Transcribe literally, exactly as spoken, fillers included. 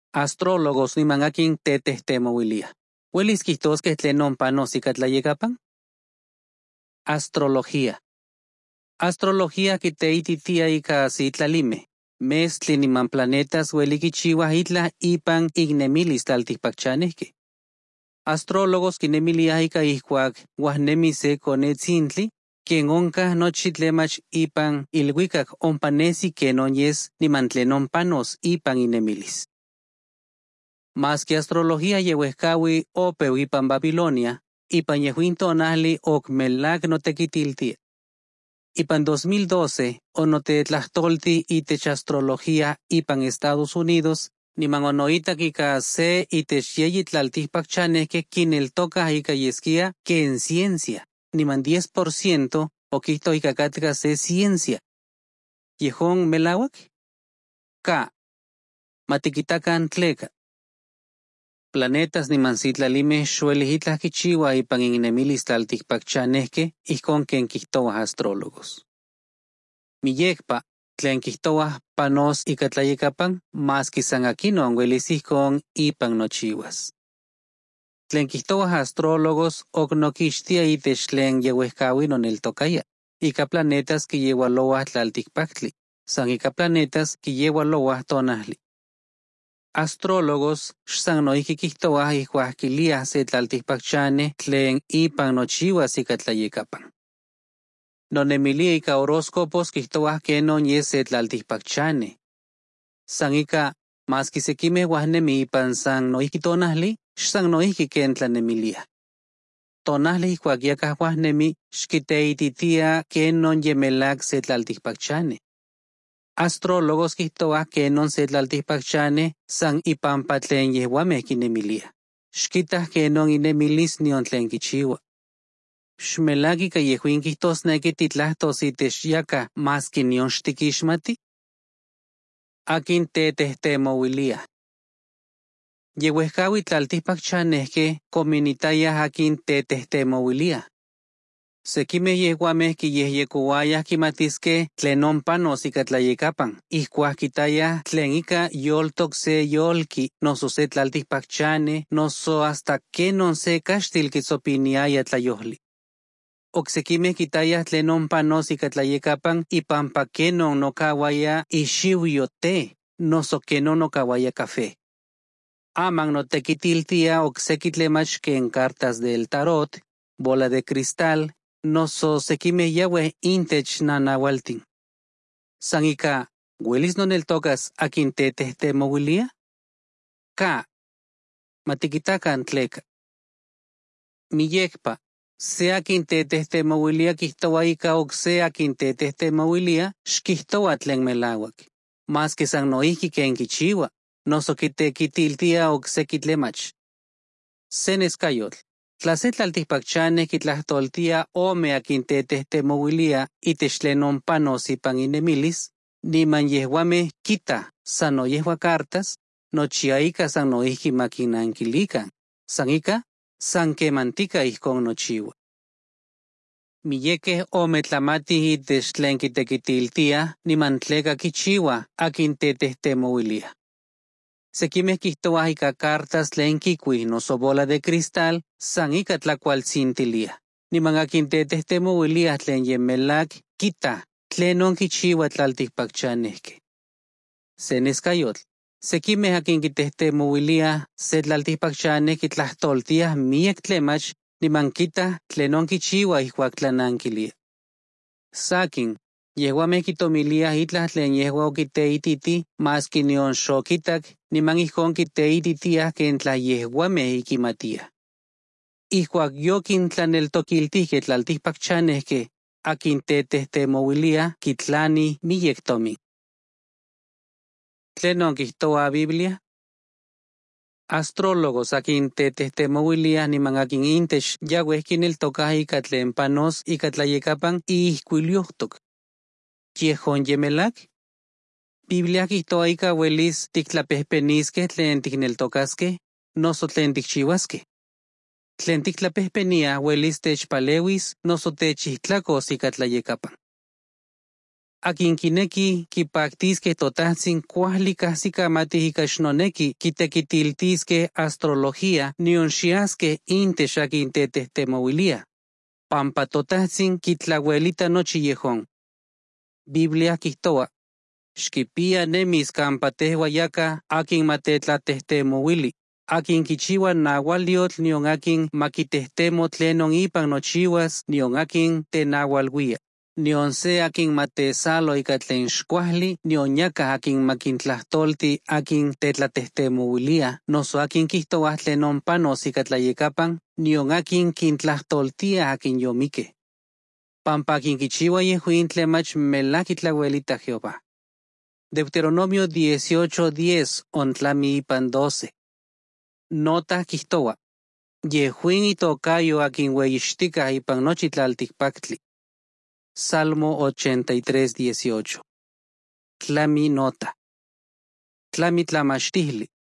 Astrólogos nimangakin tetehtemouilia. ¿Huelis quihtoskeh tlen ompa nosikatlayekapan? Astrología. Astrología kiteititia ika sitlalimeh. Mestli niman planetas ueli kichiuah itlah ipan ignemilis tlaltikpakchanehkeh. Astrólogos kinemiliah ika ihkuak uahnemi se konetzintli, ken onkah nochi tlen mach ipan ilhuikak ompa nesi ken onyes niman tlen ompanos ipan inemilis. Maski astrología yewehkaui opeu ipan Babilonia, ipan yehuin tonahli ok melak notekitiltia. Ipan dos mil doce onotetlahtolti itech astrología ipan Estados Unidos, niman onoitak ika se itech yeyi tlaltikpakchanehkeh kineltokah ika yeskia ken ciencia, niman diez por ciento okihtoh ika katka se ciencia. ¿Yehon melauak? Ka. Matikitakan tleka. Planetas niman sitlalimeh xuelih itlah kichiuah ipan innemilis tlaltikpakchanehkeh ihkon ken kihtowah astrólogos. Miyekpa, tlen kihtowah panos ika tlayekapan, maski san akinon uelis ihkon ipan nochiuas. Tlen kihtowah astrólogos ok nokixtia itech tlen yewehkaui noneltokaya, ika planetas kiyeualouah tlaltikpaktli, san ika planetas kiyeualouah tonahli. Astrólogos xsan noihki kihtowah ihkuak kiliah se tlaltikpakchaneh tlen ipan nochiuas ika tlayekapan. Nonemilia ika horóscopos kihtowah ken onyes se tlaltikpakchaneh. San ika maski sekimeh uahnemi ipan san noihki tonahli, xsan noihki ken tlanemiliah. Tonahli ihkuak yakah uahnemi xkiteititia ken onyemelak se tlaltikpakchaneh. Astrólogos kihtowah ken on se tlaltikpakchaneh san ipampa tlen yehuameh kinemiliah. Xkitah ken on inemilis nion tlen kichiua. Xmelak ika yehuin kihtosneki titlahtos itech yakah maski nion xtikixmati? Akin tetehtemouiliah. Yewehkaui tlaltikpakchanehkeh kominitayah akin tetehtemouiliah. Sekimeh yehuameh kiyehyekouayah kimatiskeh tlen ompanos ika tlayekapan, ihkuak kitayah tlen ika yoltok se yolki, noso se tlaltikpakchaneh, noso hasta kenon se kaxtil kitzopiniaya tlayohli. Oksekimeh kitayah tlen ompanos ika tlayekapan ipampa kenon nokauaya ixiuyo té, noso kenon nokauaya café. Aman notekitiltia okseki tlen mach ken cartas del tarot, bola de cristal, noso sekimeh yaweh intech nanaualtin. San ika, ¿huelis noneltokas akin tetehtemouilia? Ka. Matikitakan tleka. Miyekpa, se akin tetehtemouilia kihtowa ika okse akin tetehtemouilia xkihtowa tlen melauak. Maski san noihki ken kichiua, noso kitekitiltia okseki tlen mach. Se neskayotl. Tla se tlaltikpakchaneh kitlahtoltia ome akin tetehtemouilia itech tlen ompanos ipan inemilis, niman yehuameh kitah san noyehua cartas, nochia ika san noihki makinankilikan, san ika san kemantika ihkon nochiua. Miyekeh ome tlamatih itech tlen kitekitiltiah niman tleka kichiuah akin tetehtemouilia. Sekimeh kihtowah ika cartas tlen kikuih noso bola de cristal san ika tlakualtzintiliah. Niman akin tetehtemouiliah tlen yemelak kitah tlen on kichiua tlaltikpakchanehkeh. Se neskayotl. Sekimeh akin kitehtemouiliah se tlaltikpakchaneh kitlahtoltiah miek tlen mach niman kitah tlen on kichiua ihkuak tlanankilia. Sakin, yehuameh kitomiliah itlah tlen yehua okiteititi maski nion xokitak niman ihkon kiteititiah ken tla yehuameh ikimatiah. Ihkuak yokin tlaneltokiltihkeh tlaltikpakchanehkeh akin tetehtemouiliah kitlani miyek tomin. ¿Tlenon kihtowa Biblia? Astrólogos akin tetehtemouiliah niman akin intech yaweh kineltokah ika tlen panos ika tlayekapan iihkuiliohtok. ¿Yehon yemelak? Biblia kihtowa ika uelis tiktlapehpeniskeh tlen tikneltokaskeh, noso tlen tikchiuaskeh. Tlen tiktlapehpeniah uelis techpaleuis noso techihtlakos ika tlayekapan. Akin kineki kipaktiskej totajtzin kuajli kajsikamatij ika xnoneki kitekitiltiskej astrología nion xiaskej intech akin tetehtemouilia. Pampa totajtzin kitlauelita nochi yejón. Biblia kijtoa: xkipia nemis kampa tehua yaka akin matetlatehtemouili, akin kichiua naualiotl nion akin makitehtemo tlenon ipan nochiuas nion akin tenaualuia. Nion se akin matesalo ika tlen xkuajli, nion yaka akin makintlahtolti akin tetlatehtemouilia, noso akin kijtoa tlenon panos ika tlayekapan, nion akin kintlahtoltia akin yomikej. Pampa akin kichiua yehuin tlen mach melaj kitlauelita Jehová. Deuteronomio dieciocho diez ontlami ipan doce. Nota kijtoa: yehuin itokayo akin ueyixtikaj ipan nochi tlaltikpaktli. Salmo ochenta y tres dieciocho. Tlami nota. Tlami tlamachtihli.